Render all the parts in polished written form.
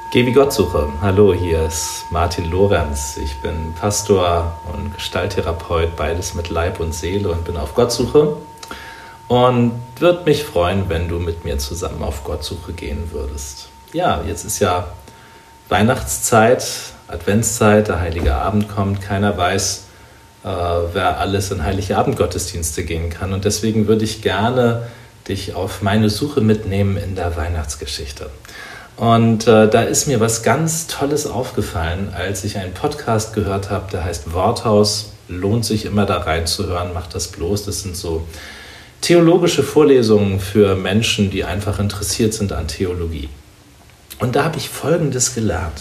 Geh wie Gott suche. Hallo, hier ist Martin Lorenz. Ich bin Pastor und Gestalttherapeut, beides mit Leib und Seele und bin auf Gottsuche. Und würde mich freuen, wenn du mit mir zusammen auf Gottsuche gehen würdest. Ja, jetzt ist ja Weihnachtszeit, Adventszeit, der Heilige Abend kommt. Keiner weiß, wer alles in Heilige Abend-Gottesdienste gehen kann. Und deswegen würde ich gerne dich auf meine Suche mitnehmen in der Weihnachtsgeschichte. Und da ist mir was ganz Tolles aufgefallen, als ich einen Podcast gehört habe, der heißt Worthaus. Lohnt sich immer da reinzuhören, macht das bloß. Das sind so theologische Vorlesungen für Menschen, die einfach interessiert sind an Theologie. Und da habe ich Folgendes gelernt.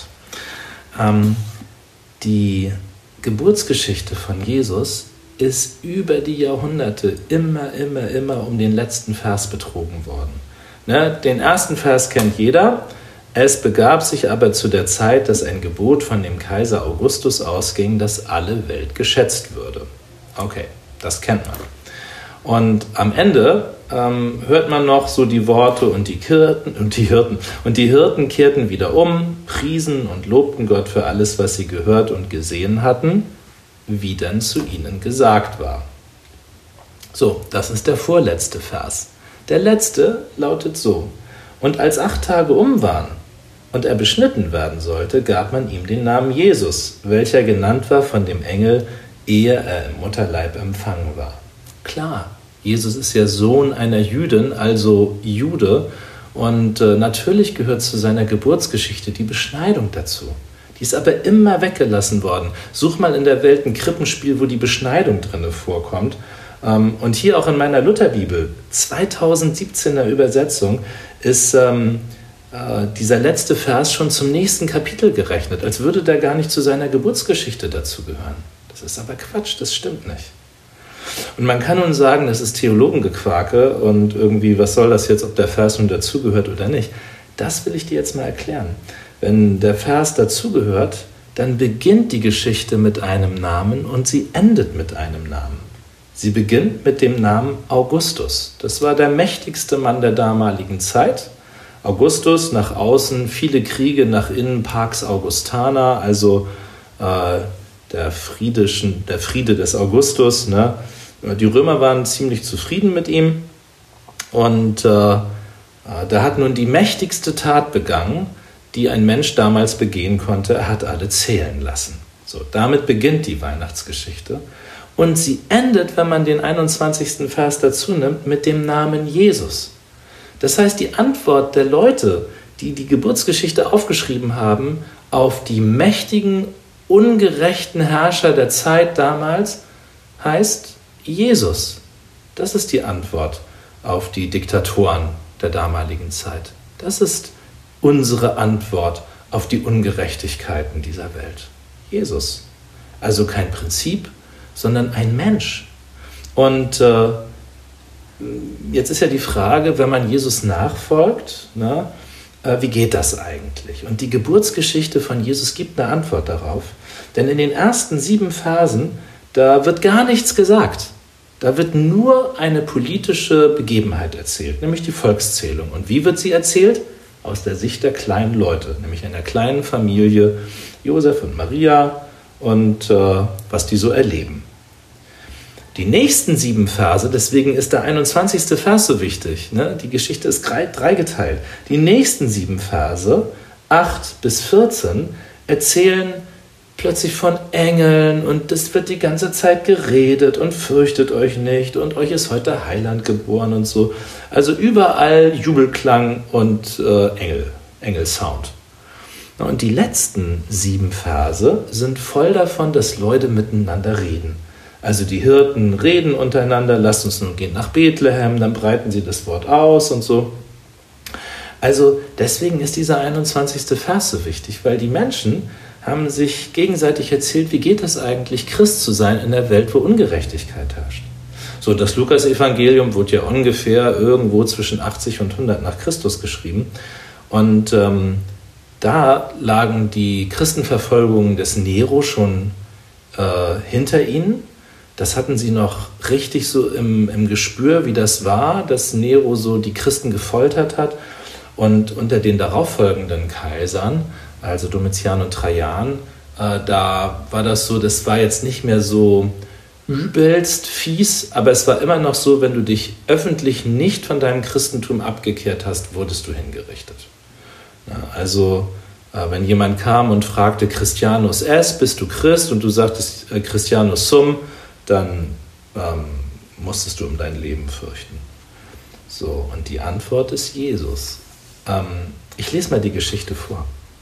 Die Geburtsgeschichte von Jesus ist über die Jahrhunderte immer um den letzten Vers betrogen worden. Ne? Den ersten Vers kennt jeder. Es begab sich aber zu der Zeit, dass ein Gebot von dem Kaiser Augustus ausging, dass alle Welt geschätzt würde. Okay, das kennt man. Und am Ende hört man noch so die Worte und die Hirten kehrten wieder um, priesen und lobten Gott für alles, was sie gehört und gesehen hatten, wie denn zu ihnen gesagt war. So, das ist der vorletzte Vers. Der letzte lautet so: Und als 8 Tage um waren und er beschnitten werden sollte, gab man ihm den Namen Jesus, welcher genannt war von dem Engel, ehe er im Mutterleib empfangen war. Klar, Jesus ist ja Sohn einer Jüdin, also Jude, und natürlich gehört zu seiner Geburtsgeschichte die Beschneidung dazu. Die ist aber immer weggelassen worden. Such mal in der Welt ein Krippenspiel, wo die Beschneidung drin vorkommt. Und hier auch in meiner Lutherbibel, 2017er Übersetzung, ist dieser letzte Vers schon zum nächsten Kapitel gerechnet, als würde der gar nicht zu seiner Geburtsgeschichte dazugehören. Das ist aber Quatsch, das stimmt nicht. Und man kann nun sagen, das ist Theologengequake und irgendwie, was soll das jetzt, ob der Vers nun dazugehört oder nicht. Das will ich dir jetzt mal erklären. Wenn der Vers dazugehört, dann beginnt die Geschichte mit einem Namen und sie endet mit einem Namen. Sie beginnt mit dem Namen Augustus. Das war der mächtigste Mann der damaligen Zeit. Augustus, nach außen viele Kriege, nach innen Pax Augustana, also der Friede des Augustus. Ne? Die Römer waren ziemlich zufrieden mit ihm und der hat nun die mächtigste Tat begangen, die ein Mensch damals begehen konnte. Er hat alle zählen lassen. So, damit beginnt die Weihnachtsgeschichte. Und sie endet, wenn man den 21. Vers dazu nimmt, mit dem Namen Jesus. Das heißt, die Antwort der Leute, die die Geburtsgeschichte aufgeschrieben haben, auf die mächtigen, ungerechten Herrscher der Zeit damals, heißt Jesus. Das ist die Antwort auf die Diktatoren der damaligen Zeit. Das ist unsere Antwort auf die Ungerechtigkeiten dieser Welt. Jesus. Also kein Prinzip, sondern ein Mensch. Und jetzt ist ja die Frage, wenn man Jesus nachfolgt, wie geht das eigentlich? Und die Geburtsgeschichte von Jesus gibt eine Antwort darauf. Denn in den ersten 7 Versen, da wird gar nichts gesagt. Da wird nur eine politische Begebenheit erzählt, nämlich die Volkszählung. Und wie wird sie erzählt? Aus der Sicht der kleinen Leute, nämlich einer kleinen Familie, Josef und Maria und was die so erleben. Die nächsten 7 Verse, deswegen ist der 21. Vers so wichtig, ne? Die Geschichte ist dreigeteilt. Die nächsten 7 Verse, 8 bis 14, erzählen plötzlich von Engeln und es wird die ganze Zeit geredet und fürchtet euch nicht und euch ist heute Heiland geboren und so. Also überall Jubelklang und Engelsound. Und die letzten 7 Verse sind voll davon, dass Leute miteinander reden. Also die Hirten reden untereinander, lasst uns nun gehen nach Bethlehem, dann breiten sie das Wort aus und so. Also deswegen ist dieser 21. Vers so wichtig, weil die Menschen haben sich gegenseitig erzählt, wie geht es eigentlich, Christ zu sein in der Welt, wo Ungerechtigkeit herrscht. So, das Lukas-Evangelium wurde ja ungefähr irgendwo zwischen 80 und 100 nach Christus geschrieben. Und da lagen die Christenverfolgungen des Nero schon hinter ihnen. Das hatten sie noch richtig so im Gespür, wie das war, dass Nero so die Christen gefoltert hat. Und unter den darauffolgenden Kaisern, also Domitian und Trajan, da war das so, das war jetzt nicht mehr so übelst fies, aber es war immer noch so, wenn du dich öffentlich nicht von deinem Christentum abgekehrt hast, wurdest du hingerichtet. Also wenn jemand kam und fragte, Christianus es, bist du Christ? Und du sagtest Christianus sum, dann musstest du um dein Leben fürchten. So, und die Antwort ist Jesus. Ich lese mal die Geschichte vor.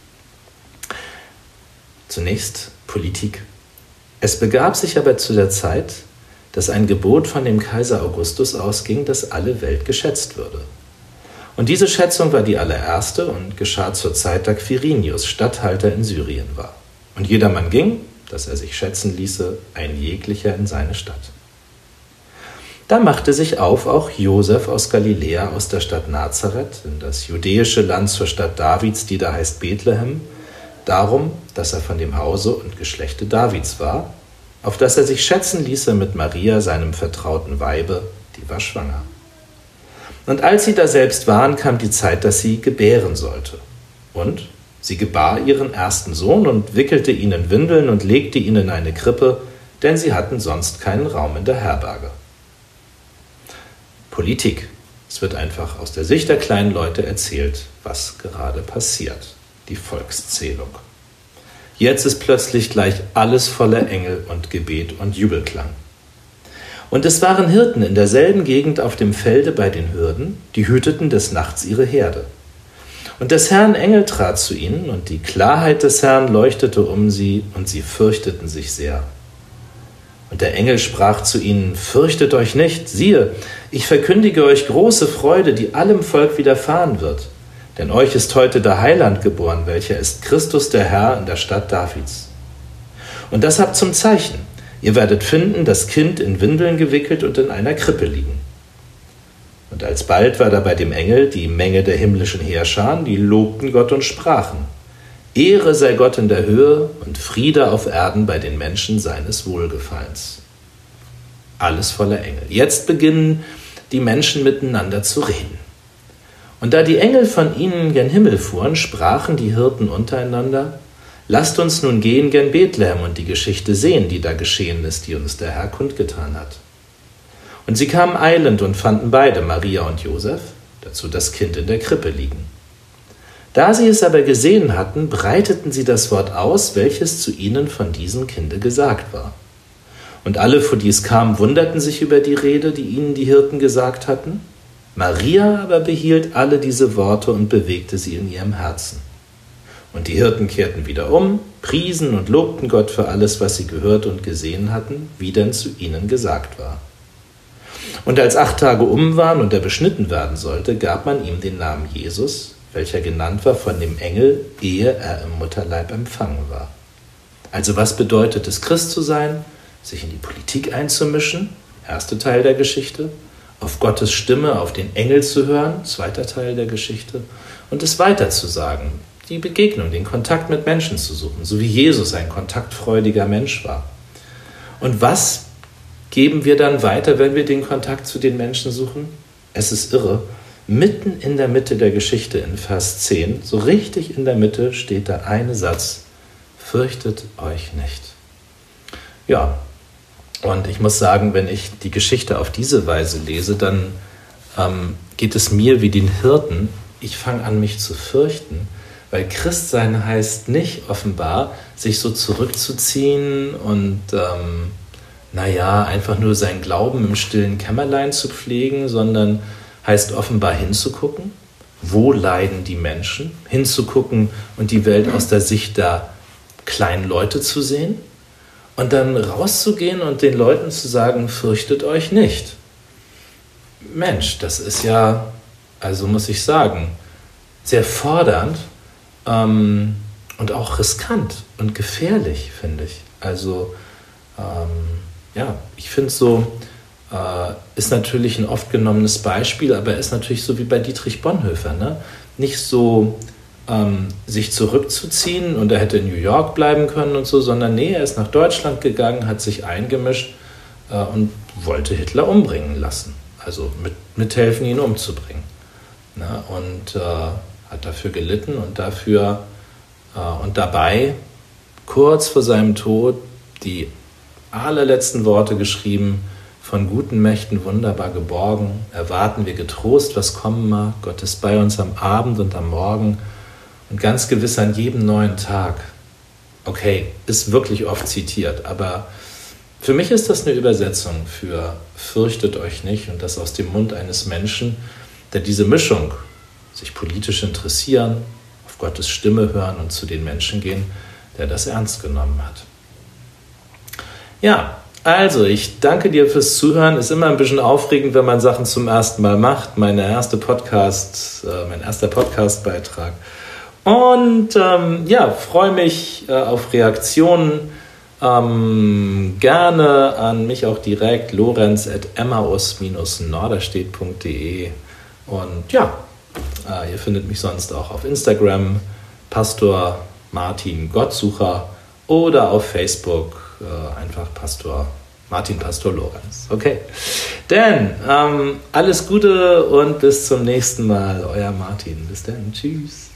Zunächst Politik. Es begab sich aber zu der Zeit, dass ein Gebot von dem Kaiser Augustus ausging, dass alle Welt geschätzt würde. Und diese Schätzung war die allererste und geschah zur Zeit, da Quirinius Statthalter in Syrien war. Und jedermann ging, dass er sich schätzen ließe, ein jeglicher in seine Stadt. Da machte sich auf auch Josef aus Galiläa, aus der Stadt Nazareth, in das judäische Land zur Stadt Davids, die da heißt Bethlehem, darum, dass er von dem Hause und Geschlechte Davids war, auf das er sich schätzen ließe mit Maria, seinem vertrauten Weibe, die war schwanger. Und als sie da selbst waren, kam die Zeit, dass sie gebären sollte. Und sie gebar ihren ersten Sohn und wickelte ihn in Windeln und legte ihn in eine Krippe, denn sie hatten sonst keinen Raum in der Herberge. Politik. Es wird einfach aus der Sicht der kleinen Leute erzählt, was gerade passiert. Die Volkszählung. Jetzt ist plötzlich gleich alles voller Engel und Gebet und Jubelklang. Und es waren Hirten in derselben Gegend auf dem Felde bei den Hürden, die hüteten des Nachts ihre Herde. Und des Herrn Engel trat zu ihnen, und die Klarheit des Herrn leuchtete um sie, und sie fürchteten sich sehr. Und der Engel sprach zu ihnen, fürchtet euch nicht, siehe, ich verkündige euch große Freude, die allem Volk widerfahren wird. Denn euch ist heute der Heiland geboren, welcher ist Christus der Herr in der Stadt Davids. Und das habt zum Zeichen. Ihr werdet finden, das Kind in Windeln gewickelt und in einer Krippe liegen. Und alsbald war da bei dem Engel die Menge der himmlischen Heerscharen, die lobten Gott und sprachen, Ehre sei Gott in der Höhe und Friede auf Erden bei den Menschen seines Wohlgefallens. Alles voller Engel. Jetzt beginnen die Menschen miteinander zu reden. Und da die Engel von ihnen gen Himmel fuhren, sprachen die Hirten untereinander, lasst uns nun gehen gen Bethlehem und die Geschichte sehen, die da geschehen ist, die uns der Herr kundgetan hat. Und sie kamen eilend und fanden beide, Maria und Josef, dazu das Kind in der Krippe liegen. Da sie es aber gesehen hatten, breiteten sie das Wort aus, welches zu ihnen von diesem Kinde gesagt war. Und alle, vor die es kam, wunderten sich über die Rede, die ihnen die Hirten gesagt hatten. Maria aber behielt alle diese Worte und bewegte sie in ihrem Herzen. Und die Hirten kehrten wieder um, priesen und lobten Gott für alles, was sie gehört und gesehen hatten, wie denn zu ihnen gesagt war. Und als 8 Tage um waren und er beschnitten werden sollte, gab man ihm den Namen Jesus, welcher genannt war von dem Engel, ehe er im Mutterleib empfangen war. Also was bedeutet es, Christ zu sein? Sich in die Politik einzumischen, erster Teil der Geschichte, auf Gottes Stimme, auf den Engel zu hören, zweiter Teil der Geschichte, und es weiterzusagen, die Begegnung, den Kontakt mit Menschen zu suchen, so wie Jesus ein kontaktfreudiger Mensch war. Und was geben wir dann weiter, wenn wir den Kontakt zu den Menschen suchen? Es ist irre. Mitten in der Mitte der Geschichte in Vers 10, so richtig in der Mitte, steht der eine Satz, fürchtet euch nicht. Ja, und ich muss sagen, wenn ich die Geschichte auf diese Weise lese, dann geht es mir wie den Hirten. Ich fange an, mich zu fürchten, weil Christsein heißt nicht offenbar, sich so zurückzuziehen und einfach nur seinen Glauben im stillen Kämmerlein zu pflegen, sondern heißt offenbar hinzugucken, wo leiden die Menschen, hinzugucken und die Welt aus der Sicht der kleinen Leute zu sehen und dann rauszugehen und den Leuten zu sagen, fürchtet euch nicht. Mensch, das ist ja, also muss ich sagen, sehr fordernd und auch riskant und gefährlich, finde ich. Also ich finde es so, ist natürlich ein oft genommenes Beispiel, aber er ist natürlich so wie bei Dietrich Bonhoeffer, ne? Nicht so sich zurückzuziehen und er hätte in New York bleiben können und so, sondern nee, er ist nach Deutschland gegangen, hat sich eingemischt und wollte Hitler umbringen lassen, also mithelfen, ihn umzubringen. Ne? Und hat dafür gelitten und dabei kurz vor seinem Tod die allerletzten Worte geschrieben: Von guten Mächten wunderbar geborgen, erwarten wir getrost, was kommen mag. Gott ist bei uns am Abend und am Morgen und ganz gewiss an jedem neuen Tag. Okay, ist wirklich oft zitiert, aber für mich ist das eine Übersetzung für fürchtet euch nicht, und das aus dem Mund eines Menschen, der diese Mischung, sich politisch interessieren, auf Gottes Stimme hören und zu den Menschen gehen, der das ernst genommen hat. Ja, also ich danke dir fürs Zuhören. Ist immer ein bisschen aufregend, wenn man Sachen zum ersten Mal macht. Mein erster Podcast-Beitrag. Und freue mich auf Reaktionen. Gerne an mich auch direkt, lorenz@emmaus-norderstedt.de. Und ihr findet mich sonst auch auf Instagram, Pastor Martin Gottsucher, oder auf Facebook einfach Martin Pastor Lorenz. Okay, dann alles Gute und bis zum nächsten Mal. Euer Martin. Bis dann. Tschüss.